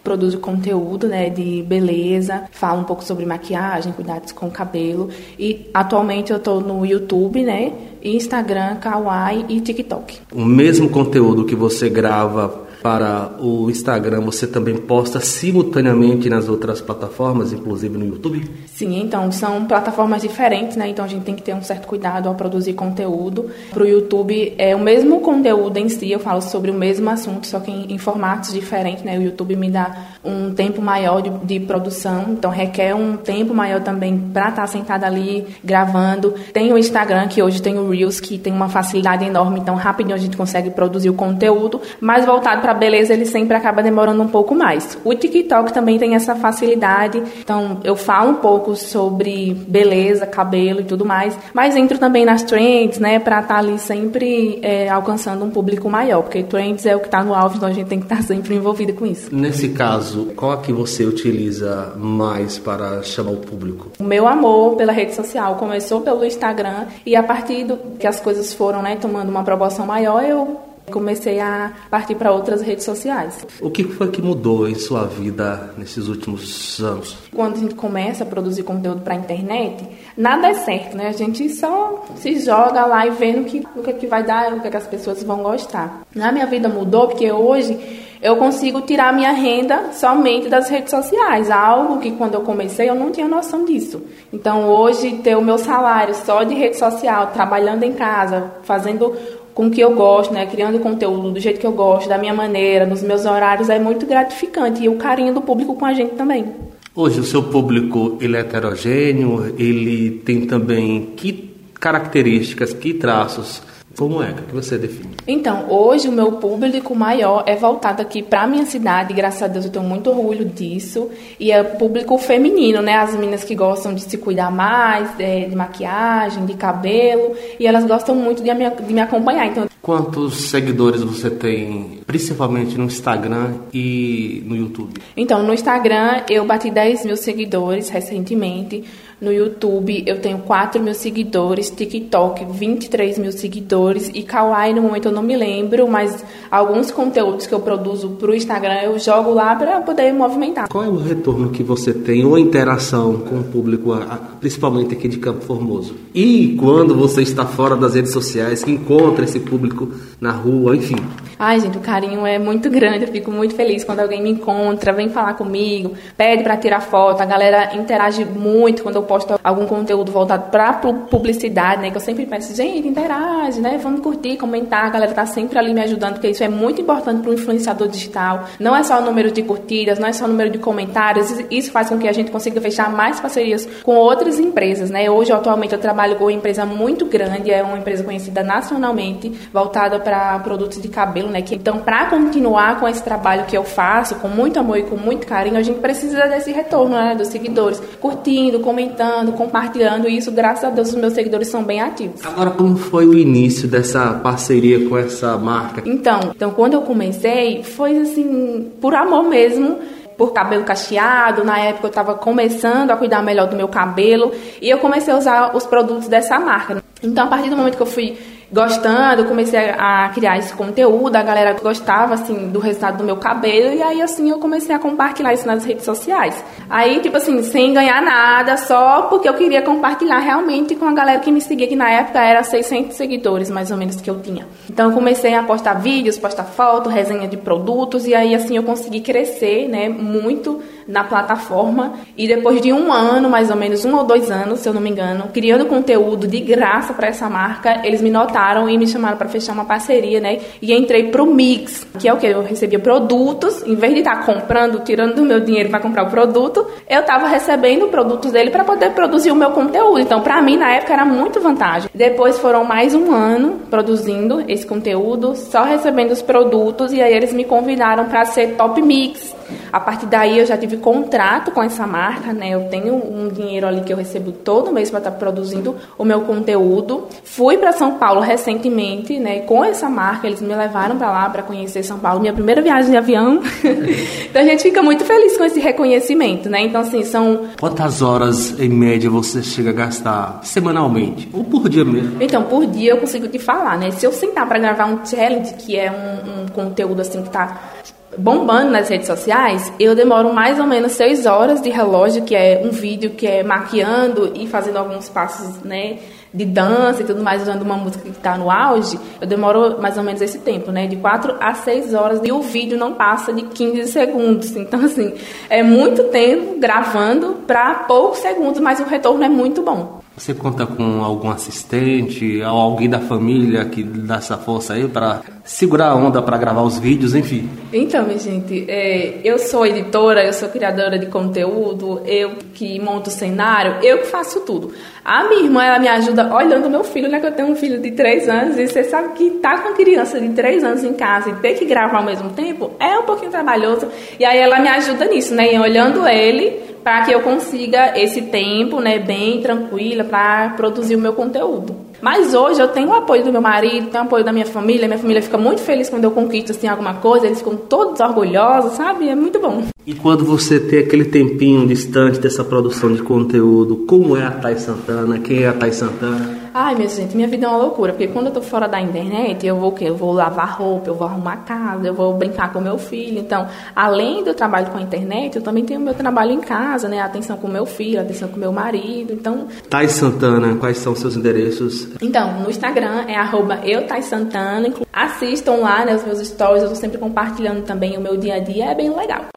produzo conteúdo, né, de beleza, falo um pouco sobre maquiagem, cuidados com o cabelo. E atualmente eu estou no YouTube, né, Instagram, Kawaii e TikTok. O mesmo conteúdo que você grava para o Instagram, você também posta simultaneamente nas outras plataformas, inclusive no YouTube? Sim, então são plataformas diferentes, né? Então a gente tem que ter um certo cuidado ao produzir conteúdo. Para o YouTube é o mesmo conteúdo em si, eu falo sobre o mesmo assunto, só que em formatos diferentes, né? O YouTube me dá um tempo maior de produção, então requer um tempo maior também para estar sentada ali gravando. Tem o Instagram, que hoje tem o Reels, que tem uma facilidade enorme, então rapidinho a gente consegue produzir o conteúdo, mas voltado para beleza ele sempre acaba demorando um pouco mais. O TikTok também tem essa facilidade, então eu falo um pouco sobre beleza, cabelo e tudo mais, mas entro também nas trends, né, para estar ali sempre alcançando um público maior, porque trends é o que está no alvo, então a gente tem que estar sempre envolvida com isso. Nesse caso, qual é que você utiliza mais para chamar o público? O meu amor pela rede social começou pelo Instagram e a partir do que as coisas foram, né, tomando uma proporção maior, eu comecei a partir para outras redes sociais. O que foi que mudou em sua vida nesses últimos anos? Quando a gente começa a produzir conteúdo para a internet, nada é certo, né? A gente só se joga lá e vê o que vai dar, o que as pessoas vão gostar. Na minha vida mudou porque hoje eu consigo tirar minha renda somente das redes sociais, algo que quando eu comecei eu não tinha noção disso. Então hoje ter o meu salário só de rede social, trabalhando em casa, fazendo com o que eu gosto, né, criando conteúdo do jeito que eu gosto, da minha maneira, nos meus horários, é muito gratificante. E o carinho do público com a gente também. Hoje o seu público, ele é heterogêneo, ele tem também que características, que traços? Como é que você define? Então, hoje o meu público maior é voltado aqui para a minha cidade, graças a Deus eu tenho muito orgulho disso, e é público feminino, né? As meninas que gostam de se cuidar mais, de maquiagem, de cabelo, e elas gostam muito de me acompanhar. Então, quantos seguidores você tem, principalmente no Instagram e no YouTube? Então, no Instagram eu bati 10 mil seguidores recentemente. No YouTube eu tenho 4 mil seguidores, TikTok 23 mil seguidores e Kawaii no momento eu não me lembro, mas alguns conteúdos que eu produzo para o Instagram eu jogo lá para poder movimentar. Qual é o retorno que você tem ou a interação com o público, principalmente aqui de Campo Formoso? E quando você está fora das redes sociais, que encontra esse público na rua, enfim? Ai, gente, o carinho é muito grande, eu fico muito feliz quando alguém me encontra, vem falar comigo, pede para tirar foto, a galera interage muito quando eu posto algum conteúdo voltado para publicidade, né, que eu sempre peço, gente, interage, né, vamos curtir, comentar, a galera tá sempre ali me ajudando, porque isso é muito importante para o influenciador digital, não é só o número de curtidas, não é só o número de comentários, isso faz com que a gente consiga fechar mais parcerias com outras empresas, né, hoje, atualmente, eu trabalho com uma empresa muito grande, é uma empresa conhecida nacionalmente, voltada para produtos de cabelo, né? Então, para continuar com esse trabalho que eu faço, com muito amor e com muito carinho, a gente precisa desse retorno, né? Dos seguidores, curtindo, comentando, compartilhando, e isso, graças a Deus, os meus seguidores são bem ativos. Agora, como foi o início dessa parceria com essa marca? Então quando eu comecei, foi assim, por amor mesmo, por cabelo cacheado. Na época eu estava começando a cuidar melhor do meu cabelo e eu comecei a usar os produtos dessa marca. Então, a partir do momento que eu fui gostando, eu comecei a criar esse conteúdo, a galera gostava, assim, do resultado do meu cabelo, e aí, assim, eu comecei a compartilhar isso nas redes sociais. Aí, tipo assim, sem ganhar nada, só porque eu queria compartilhar realmente com a galera que me seguia, que na época era 600 seguidores, mais ou menos, que eu tinha. Então, eu comecei a postar vídeos, postar fotos, resenha de produtos, e aí, assim, eu consegui crescer, né, muito na plataforma, e depois de um ano, mais ou menos, 1 ou 2 anos, se eu não me engano, criando conteúdo de graça para essa marca, eles me notaram e me chamaram para fechar uma parceria, né? E entrei pro Mix, que é o que? Eu recebia produtos, em vez de estar comprando, tirando do meu dinheiro para comprar o produto, eu estava recebendo produtos dele para poder produzir o meu conteúdo. Então, para mim, na época, era muito vantagem. Depois foram mais um ano produzindo esse conteúdo, só recebendo os produtos, e aí eles me convidaram para ser Top Mix. A partir daí eu já tive contrato com essa marca, né? Eu tenho um dinheiro ali que eu recebo todo mês para estar produzindo o meu conteúdo. Fui para São Paulo recentemente, né? Com essa marca, eles me levaram para lá para conhecer São Paulo, minha primeira viagem de avião. Então a gente fica muito feliz com esse reconhecimento, né? Então assim, são... Quantas horas em média você chega a gastar semanalmente? Ou por dia mesmo? Então, por dia eu consigo te falar, né? Se eu sentar para gravar um challenge, que é um conteúdo assim que tá bombando nas redes sociais, eu demoro mais ou menos 6 horas de relógio, que é um vídeo que é maquiando e fazendo alguns passos, né, de dança e tudo mais, usando uma música que está no auge. Eu demoro mais ou menos esse tempo, né, de 4 a 6 horas, e o vídeo não passa de 15 segundos. Então, assim, é muito tempo gravando para poucos segundos, mas o retorno é muito bom. Você conta com algum assistente ou alguém da família que dá essa força aí para segurar a onda, para gravar os vídeos, enfim? Então, minha gente, eu sou editora, eu sou criadora de conteúdo, eu que monto o cenário, eu que faço tudo. A minha irmã, ela me ajuda olhando o meu filho, né, que eu tenho um filho de 3 anos, e você sabe que tá com criança de 3 anos em casa e ter que gravar ao mesmo tempo é um pouquinho trabalhoso, e aí ela me ajuda nisso, né, em olhando ele, para que eu consiga esse tempo, né, bem tranquila para produzir o meu conteúdo. Mas hoje eu tenho o apoio do meu marido, tenho o apoio da minha família fica muito feliz quando eu conquisto assim, alguma coisa, eles ficam todos orgulhosos, sabe? É muito bom. E quando você tem aquele tempinho distante dessa produção de conteúdo, como é a Thay Santana? Quem é a Thay Santana? Ai, minha gente, minha vida é uma loucura, porque quando eu tô fora da internet, eu vou o quê? Eu vou lavar roupa, eu vou arrumar a casa, eu vou brincar com meu filho. Então, além do trabalho com a internet, eu também tenho o meu trabalho em casa, né? Atenção com meu filho, atenção com meu marido, então... Thay Santana, quais são os seus endereços? Então, no Instagram é @euthaysantana. Assistam lá, né, os meus stories, eu tô sempre compartilhando também o meu dia a dia, é bem legal.